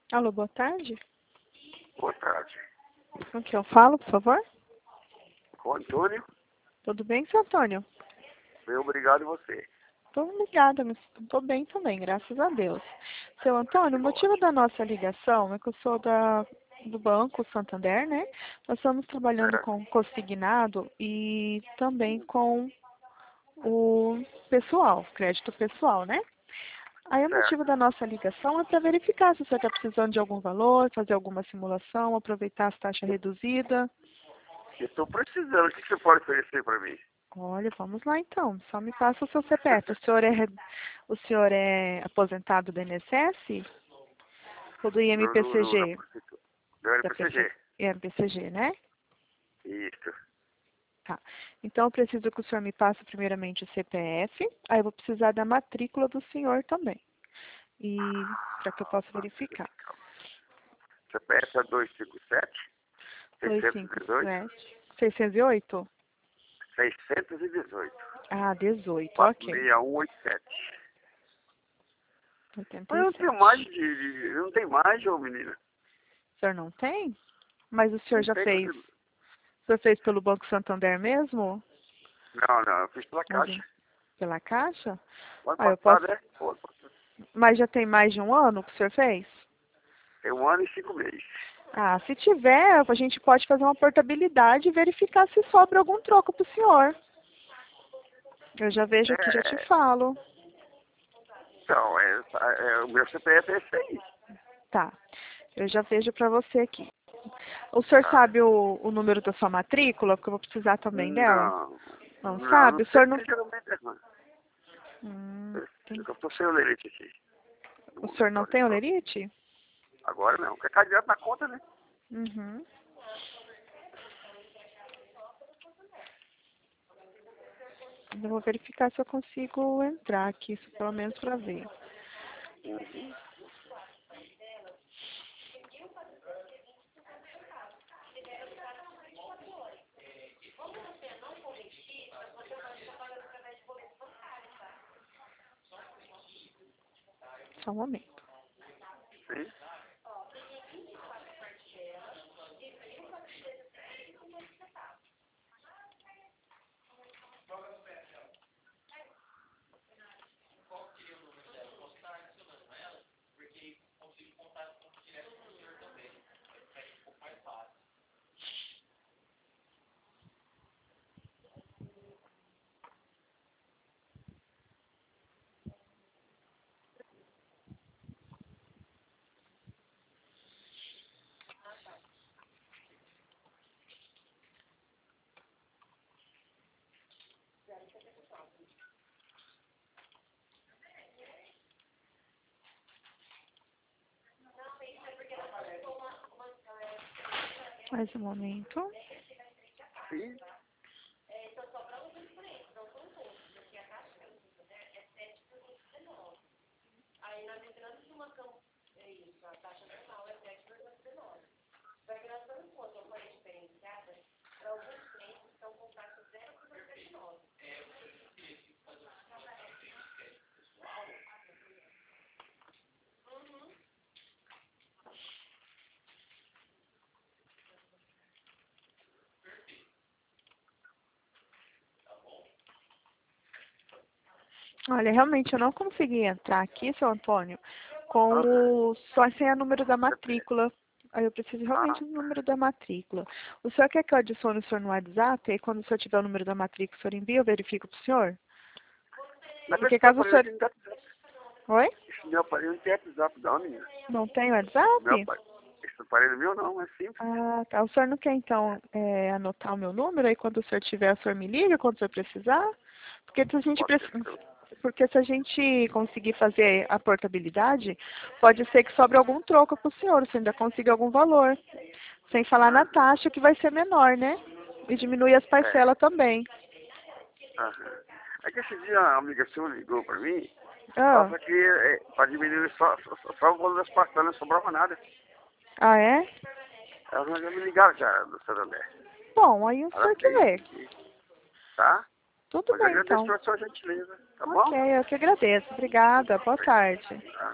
Alô, boa tarde. Boa tarde. Com quem eu falo, por favor? Com o Antônio, Tudo bem, seu Antônio? bem obrigado a você. Tô ligada, mas tô bem também, graças a Deus. Seu Antônio, o motivo Ótimo. da nossa ligação é que eu sou do Banco Santander, né? Nós estamos trabalhando Certo. com consignado e também com o pessoal, crédito pessoal, né? Aí o motivo Certo. da nossa ligação é para verificar se você está precisando de algum valor, fazer alguma simulação, aproveitar as taxas reduzidas. Estou precisando. O que você pode oferecer para mim? Olha, vamos lá então. Só me passa o seu CPF. O senhor é aposentado do INSS ou do Na IMPCG? prefeitura. Do Da PC, NPCG. IMPCG, né? Isso. Tá. Então eu preciso que o senhor me passe primeiramente o CPF. Aí eu vou precisar da matrícula do senhor também. E para que eu possa verificar. CPF é 257 618 257 608? 618 Ah, 18, ok. 46187. Mas eu não tenho mais 87. eu não tenho mais, ô menina. O senhor não tem? Mas o senhor Não já tem. fez? O senhor fez pelo Banco Santander mesmo? Não, eu fiz pela Mas Caixa. pela Caixa? O ano Ah, eu posso. passado, é? Pô, Mas já tem mais de um ano que o senhor fez? tem 1 ano e 5 meses. Ah, se tiver, a gente pode fazer uma portabilidade e verificar se sobra algum troco para o senhor. Eu já vejo aqui, já te É, falo. então, o meu CPF é esse aí. Tá. Eu já vejo para você aqui. O senhor Tá. sabe o número da sua matrícula? Porque eu vou precisar também dela. Não, Não não sabe? O sei senhor não. porque geralmente é ruim. Tem... Eu tô sem o lerite aqui. O No senhor não tem escritório. olerite? Agora não, porque cai direto na conta, né? Uhum. Eu vou verificar se eu consigo entrar aqui, isso pelo menos para ver. Uhum. Só um momento. Sim. Mais um momento. Sim. Olha, realmente eu não consegui entrar aqui, seu Antônio, com Aham. só sem o número da CPF. matrícula. Aí eu preciso Ah, realmente do número da matrícula. O senhor quer que eu adicione o senhor no WhatsApp? E aí quando o senhor tiver o número da matrícula, o senhor envia, eu verifico para o senhor? mas Porque esse meu caso o aparelho senhor... aqui não tem WhatsApp. Oi? Esse meu aparelho não tem WhatsApp, não, menina. Não tem Meu WhatsApp? aparelho. Esse aparelho meu não, é simples. Ah, tá. O senhor não quer, então, anotar o meu número? Aí, quando o senhor tiver, o senhor me liga quando o senhor precisar? Porque se a gente, Pode ser seu. porque se a gente conseguir fazer a portabilidade, pode ser que sobre algum troco para o senhor, você ainda consiga algum valor. Sem falar na Aham. taxa, que vai ser menor, né? E diminui as É. parcelas também. Aham. É que esse dia a amiga sua ligou pra mim, Ah, nossa, que pra diminuir só o valor das parcelas, não sobrava nada. ah é? Elas já me ligaram já do Santander. Bom, aí o Ela senhor que fez vê. aqui, tá? Tudo Mas bem, agradeço então. pela sua gentileza, tá Ok, bom? eu que agradeço. Obrigada. Boa tarde. Tá?